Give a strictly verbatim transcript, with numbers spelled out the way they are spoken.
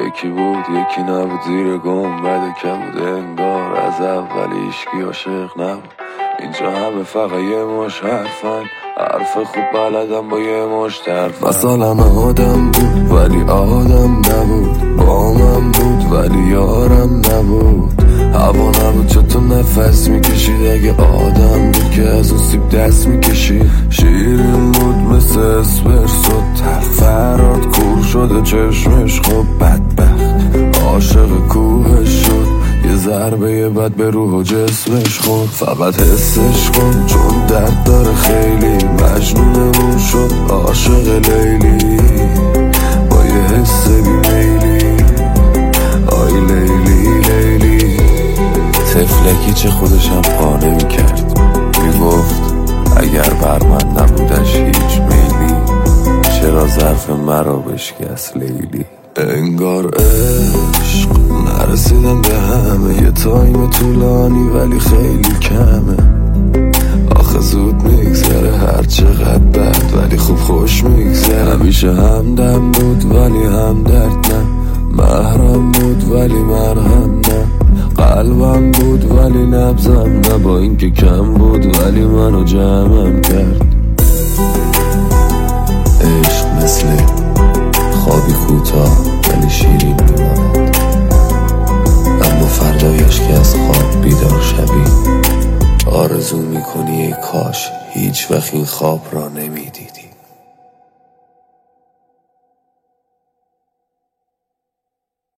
یکی بود یکی نبود، زیر گنبد کبود انگار از اول هیچکی عاشق نبود. اینجا همه فقط یه مش حرفن، حرف خوب بلدم با یه مش حرفن. مثلا آدم بود ولی آدم نبود، با من بود ولی یارم نبود. هوا نبود چه تو نفس میکشید، اگه آدم بود که از اون سیب دست میکشید. شیرین بود مثل اسپرسو تلخ، فراد کور شده چشمش خب بدبخت. عاشق کوهش شد یه ضربه بد به روح و جسمش خورد. فقط حسش کن چون درد داره خیلی، مجنونمون شد عاشق لیلی. با یه حس بیمیلی آی لیلی لیلی. تفلکی چه خودشم قانه میکرد، میگفت اگر بر من نبودش هیچ میلی، چرا ظرف مرا بشکست لیلی. انگار عشق نرسیدم به همه، یه تایم طولانی ولی خیلی کمه. آخه زود میگذره هر چقدر بد، ولی خوب خوش میگذره. همیشه همدم بود ولی همدرد نه، محرم بود ولی مرهم نه. قلبم بود ولی نبضم نه، با اینکه کم بود ولی منو جمعم کرد. عشق مثل خوابی کوتاه ولی شیرین میماند، اما فردایش که از خواب بیدار شوی آرزو میکنی ای کاش هیچ وقت این خواب را نمیدیدی.